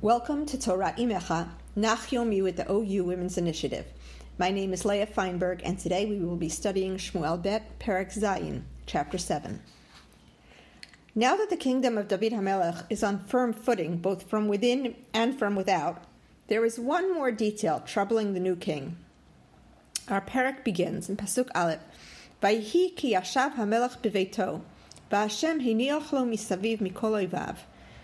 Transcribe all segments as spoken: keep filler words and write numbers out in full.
Welcome to Torah Imecha, Nach Yomi with the O U Women's Initiative. My name is Leah Feinberg, and today we will be studying Shmuel Bet, Perek Zayin, Chapter seven. Now that the kingdom of David HaMelech is on firm footing, both from within and from without, there is one more detail troubling the new king. Our Perek begins in Pasuk Aleph, Vayhi ki yashav HaMelech beveito, v'Hashem hiniach lo misaviv mikol oivav.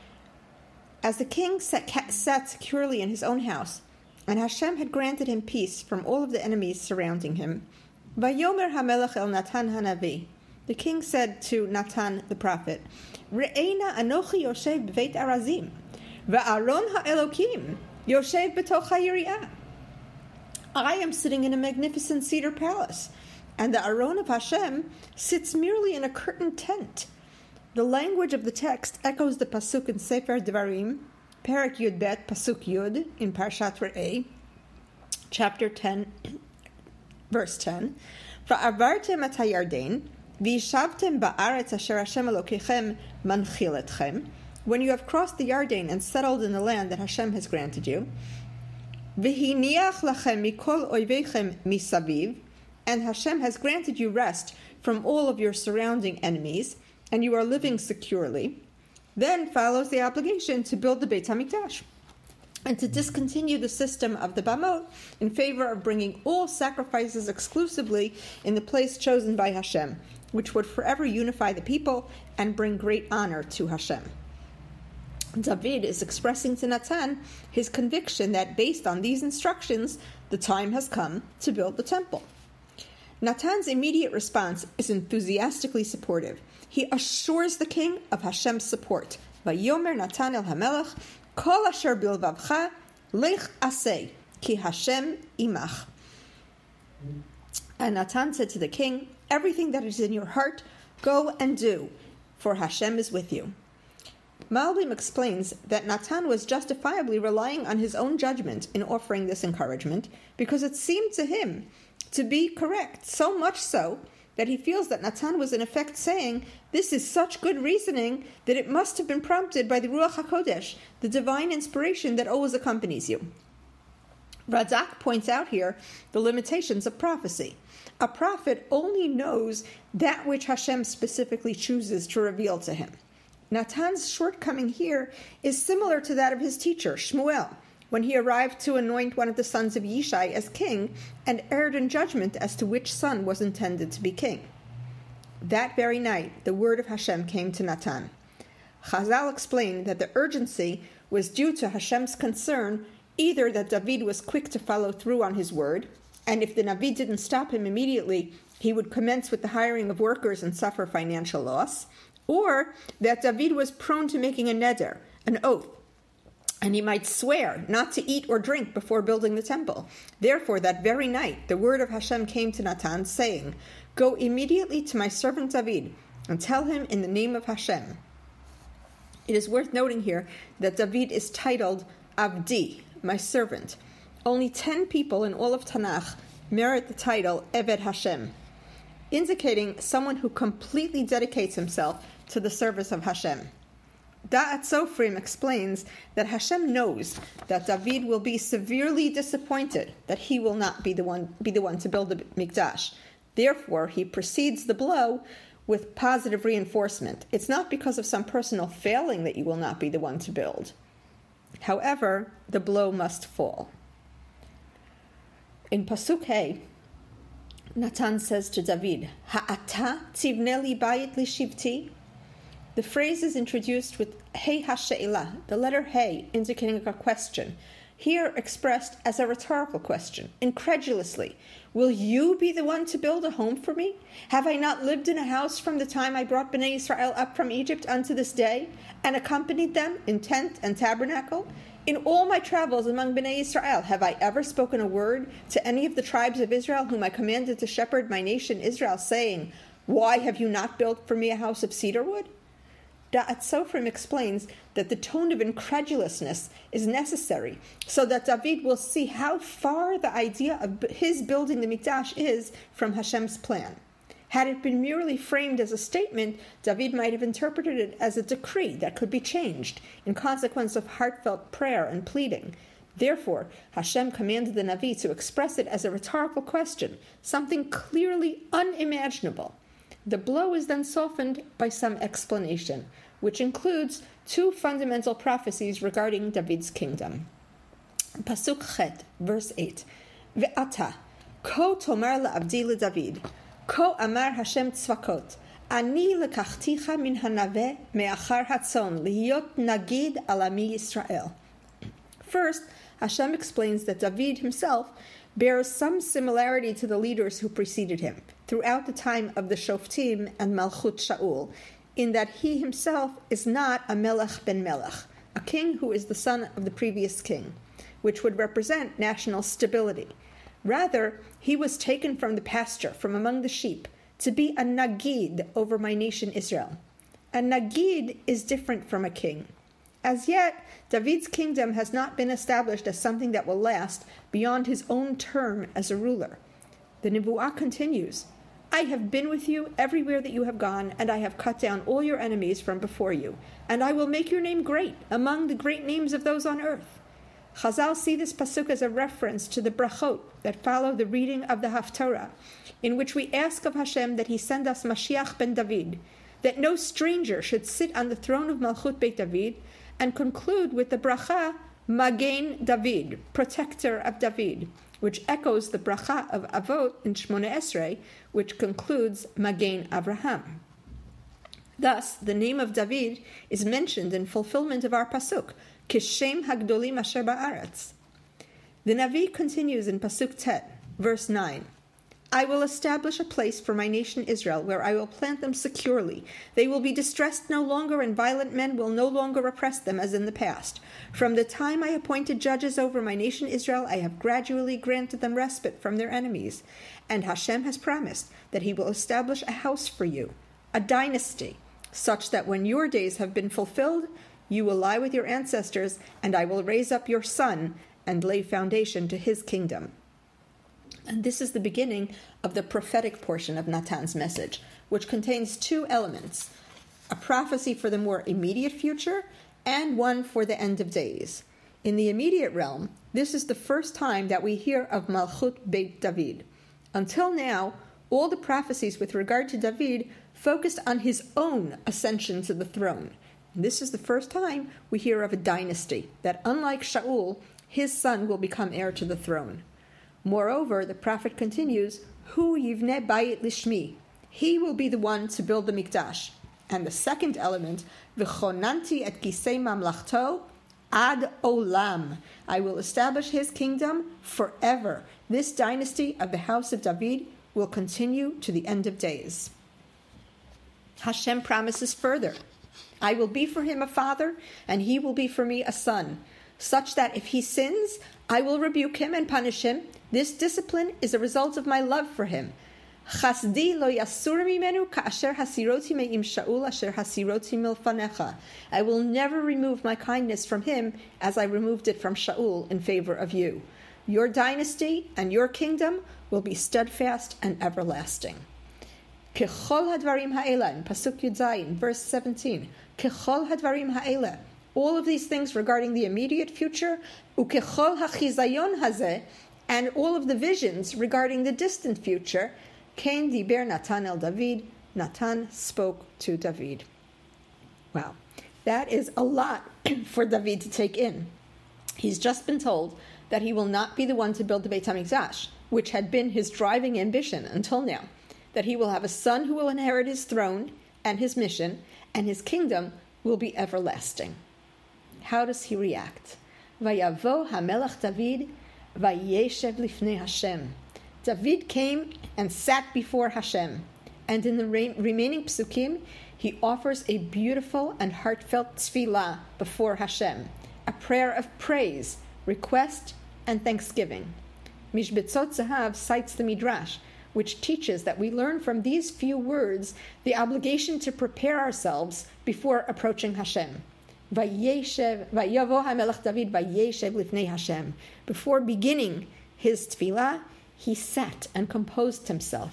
As the king sat, sat securely in his own house, and Hashem had granted him peace from all of the enemies surrounding him, Vayomer HaMelech el Natan HaNavi, the king said to Natan the prophet, Re'ena anochi yoshev b'veit arazim, va'aron ha'elokim yoshev b'toch ha'yiri'ah. I am sitting in a magnificent cedar palace, and the Aron of Hashem sits merely in a curtained tent. The language of the text echoes the pasuk in Sefer Devarim, Perek Yud Bet, Pasuk Yud, in Parshat Re'eh, chapter ten, verse ten. Va'avartem et hayarden, v'yishavtem ba'aretz asher Hashem Elokechem manchil etchem. When you have crossed the Yarden and settled in the land that Hashem has granted you, v'hiniach lachem mikol oivechem misaviv, and Hashem has granted you rest from all of your surrounding enemies, and you are living securely, then follows the obligation to build the Beit HaMikdash and to discontinue the system of the Bamot in favor of bringing all sacrifices exclusively in the place chosen by Hashem, which would forever unify the people and bring great honor to Hashem. David is expressing to Natan his conviction that based on these instructions, the time has come to build the temple. Natan's immediate response is enthusiastically supportive. He assures the king of Hashem's support. Vayomer Natan el HaMelech, Kol asher bilvavcha, lech aseh, ki Hashem imach. And Natan said to the king, everything that is in your heart, go and do, for Hashem is with you. Malbim explains that Natan was justifiably relying on his own judgment in offering this encouragement, because it seemed to him to be correct, so much so that he feels that Natan was in effect saying, this is such good reasoning that it must have been prompted by the Ruach HaKodesh, the divine inspiration that always accompanies you. Radak points out here the limitations of prophecy. A prophet only knows that which Hashem specifically chooses to reveal to him. Natan's shortcoming here is similar to that of his teacher, Shmuel, when he arrived to anoint one of the sons of Yishai as king and erred in judgment as to which son was intended to be king. That very night, the word of Hashem came to Natan. Chazal explained that the urgency was due to Hashem's concern either that David was quick to follow through on his word, and if the Navi didn't stop him immediately, he would commence with the hiring of workers and suffer financial loss, or that David was prone to making a neder, an oath, and he might swear not to eat or drink before building the temple. Therefore, that very night, the word of Hashem came to Natan, saying, go immediately to my servant David, and tell him in the name of Hashem. It is worth noting here that David is titled Avdi, my servant. Only ten people in all of Tanakh merit the title Eved Hashem, indicating someone who completely dedicates himself to the service of Hashem. Da'at Sofrim explains that Hashem knows that David will be severely disappointed that he will not be the one be the one to build the Mikdash. Therefore, he precedes the blow with positive reinforcement. It's not because of some personal failing that you will not be the one to build. However, the blow must fall. In Pasuk Hey, Natan says to David, Ha'ata tivne li bayit li shivti. The phrase is introduced with Hey HaShe'elah, the letter Hey, indicating a question, here expressed as a rhetorical question, incredulously. Will you be the one to build a home for me? Have I not lived in a house from the time I brought Bnei Israel up from Egypt unto this day, and accompanied them in tent and tabernacle? In all my travels among Bnei Israel, have I ever spoken a word to any of the tribes of Israel whom I commanded to shepherd my nation Israel, saying, why have you not built for me a house of cedar wood? Da'at Sofrim explains that the tone of incredulousness is necessary so that David will see how far the idea of his building the Mikdash is from Hashem's plan. Had it been merely framed as a statement, David might have interpreted it as a decree that could be changed in consequence of heartfelt prayer and pleading. Therefore, Hashem commanded the Navi to express it as a rhetorical question, something clearly unimaginable. The blow is then softened by some explanation, which includes two fundamental prophecies regarding David's kingdom. Pasuk Chet, verse eight. Ve'ata, ko tomar la'avdi leDavid, ko amar Hashem tzvakot, ani lekachticha min hanaveh me'achar hatzon, lihiyot nagid al ami Yisrael. First, Hashem explains that David himself bears some similarity to the leaders who preceded him throughout the time of the Shoftim and Malchut Shaul, in that he himself is not a Melech ben Melech, a king who is the son of the previous king, which would represent national stability. Rather, he was taken from the pasture, from among the sheep, to be a Nagid over my nation Israel. A Nagid is different from a king. As yet, David's kingdom has not been established as something that will last beyond his own term as a ruler. The Nebuah continues, I have been with you everywhere that you have gone, and I have cut down all your enemies from before you, and I will make your name great among the great names of those on earth. Chazal see this pasuk as a reference to the brachot that follow the reading of the Haftarah, in which we ask of Hashem that he send us Mashiach ben David, that no stranger should sit on the throne of Malchut Beit David, and conclude with the bracha Magen David, protector of David, which echoes the bracha of Avot in Shmona Esrei, which concludes Magen Avraham. Thus, the name of David is mentioned in fulfillment of our pasuk, Kishem Hagdolim Asher Ba'aretz. The Navi continues in pasuk Tet, verse nine. I will establish a place for my nation Israel where I will plant them securely. They will be distressed no longer, and violent men will no longer oppress them as in the past. From the time I appointed judges over my nation Israel, I have gradually granted them respite from their enemies. And Hashem has promised that he will establish a house for you, a dynasty, such that when your days have been fulfilled, you will lie with your ancestors, and I will raise up your son and lay foundation to his kingdom. And this is the beginning of the prophetic portion of Natan's message, which contains two elements, a prophecy for the more immediate future and one for the end of days. In the immediate realm, this is the first time that we hear of Malchut Beit David. Until now, all the prophecies with regard to David focused on his own ascension to the throne. And this is the first time we hear of a dynasty, that unlike Shaul, his son will become heir to the throne. Moreover, the prophet continues, Hu yivneh bayit lishmi. He will be the one to build the mikdash. And the second element, V'chonanti et kisei mamlachto ad olam. I will establish his kingdom forever. This dynasty of the house of David will continue to the end of days. Hashem promises further, I will be for him a father, and he will be for me a son, such that if he sins, I will rebuke him and punish him. This discipline is a result of my love for him. Chasdi lo yasur mimenu ka'asher hasiroti me'im Shaul asher hasiroti milfanecha. I will never remove my kindness from him as I removed it from Shaul in favor of you. Your dynasty and your kingdom will be steadfast and everlasting. Kechol hadvarim ha'ela, in Pasuk Yud Zayin, verse seventeen. Kechol hadvarim ha'ela. All of these things regarding the immediate future, ukechol hachizayon hazeh, and all of the visions regarding the distant future, Kain diber Natan el David, Natan spoke to David. Wow, that is a lot for David to take in. He's just been told that he will not be the one to build the Beit HaMikdash, which had been his driving ambition until now, that he will have a son who will inherit his throne and his mission, and his kingdom will be everlasting. How does he react? Vayavo HaMelech David Vayeshev lifnei Hashem. David came and sat before Hashem, and in the re- remaining psukim, he offers a beautiful and heartfelt tefillah before Hashem, a prayer of praise, request, and thanksgiving. Mishbetzot Zahav cites the Midrash, which teaches that we learn from these few words the obligation to prepare ourselves before approaching Hashem. Vayeshev, Vayavo HaMelech David Vayeshev lifnei Hashem. Before beginning his tefillah, he sat and composed himself.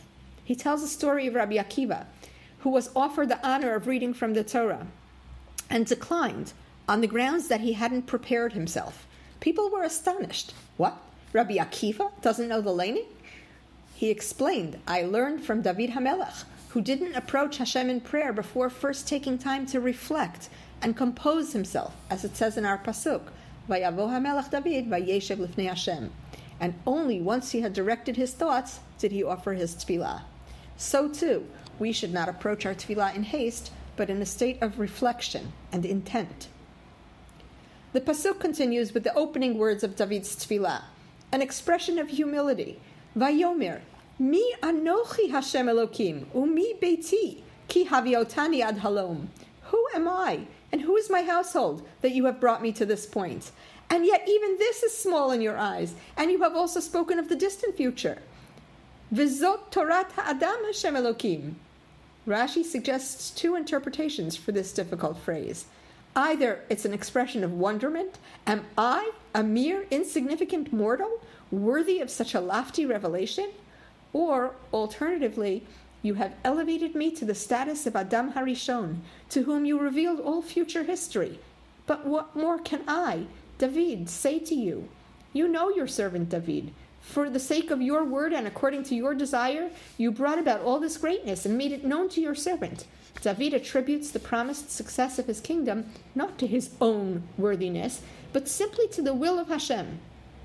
He tells the story of Rabbi Akiva, who was offered the honor of reading from the Torah and declined on the grounds that he hadn't prepared himself. People were astonished. What? Rabbi Akiva doesn't know the laning? He explained, I learned from David HaMelech, who didn't approach Hashem in prayer before first taking time to reflect and compose himself, as it says in our pasuk, Vayavo HaMelech David vayeshev lifnei Hashem. And only once he had directed his thoughts did he offer his tefillah. So too, we should not approach our tefillah in haste, but in a state of reflection and intent. The pasuk continues with the opening words of David's tefillah, an expression of humility. Vayomer, mi anochi Hashem Elokim, umi beiti, ki haviotani ad halom. Who am I, and who is my household, that you have brought me to this point? And yet even this is small in your eyes, and you have also spoken of the distant future. V'zot Torat ha'adam Hashem Elokim. Rashi suggests two interpretations for this difficult phrase. Either it's an expression of wonderment, am I, a mere insignificant mortal, worthy of such a lofty revelation? Or, alternatively, you have elevated me to the status of Adam Harishon, to whom you revealed all future history. But what more can I, David, say to you? You know your servant David. For the sake of your word and according to your desire, you brought about all this greatness and made it known to your servant. David attributes the promised success of his kingdom not to his own worthiness, but simply to the will of Hashem.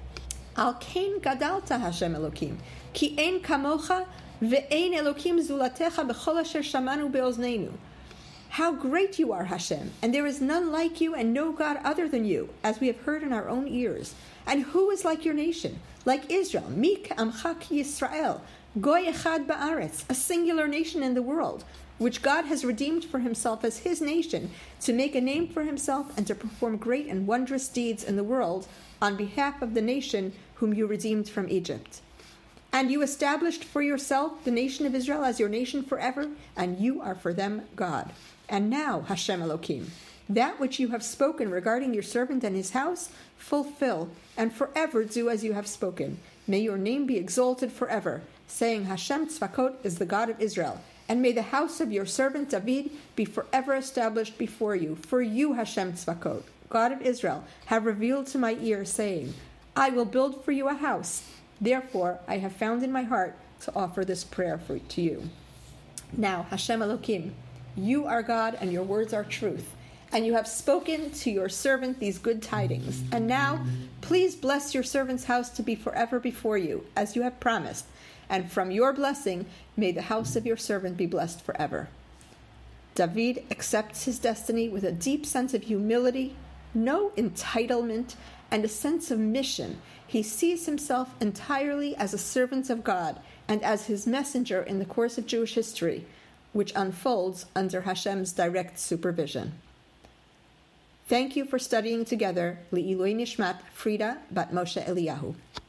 Al kain gadalta Hashem Elokim, ki ein kamocha ve'ein Elokim zulatecha b'chol asher shamanu be'ozneinu. How great you are, Hashem, and there is none like you and no God other than you, as we have heard in our own ears. And who is like your nation? Like Israel, Mik Amcha Yisrael, Goy Echad Ba'aretz, a singular nation in the world, which God has redeemed for himself as his nation, to make a name for himself and to perform great and wondrous deeds in the world on behalf of the nation whom you redeemed from Egypt. And you established for yourself the nation of Israel as your nation forever, and you are for them God. And now, Hashem Elokim, that which you have spoken regarding your servant and his house, fulfill, and forever do as you have spoken. May your name be exalted forever, saying Hashem Tzvakot is the God of Israel. And may the house of your servant David be forever established before you. For you, Hashem Tzvakot, God of Israel, have revealed to my ear, saying, I will build for you a house. Therefore, I have found in my heart to offer this prayer for, to you. Now, Hashem Elokim, you are God and your words are truth. And you have spoken to your servant these good tidings. And now, please bless your servant's house to be forever before you, as you have promised. And from your blessing, may the house of your servant be blessed forever. David accepts his destiny with a deep sense of humility, no entitlement, and a sense of mission. He sees himself entirely as a servant of God and as his messenger in the course of Jewish history, which unfolds under Hashem's direct supervision. Thank you for studying together Le'ilui Nishmat Frida Bat Moshe Eliyahu.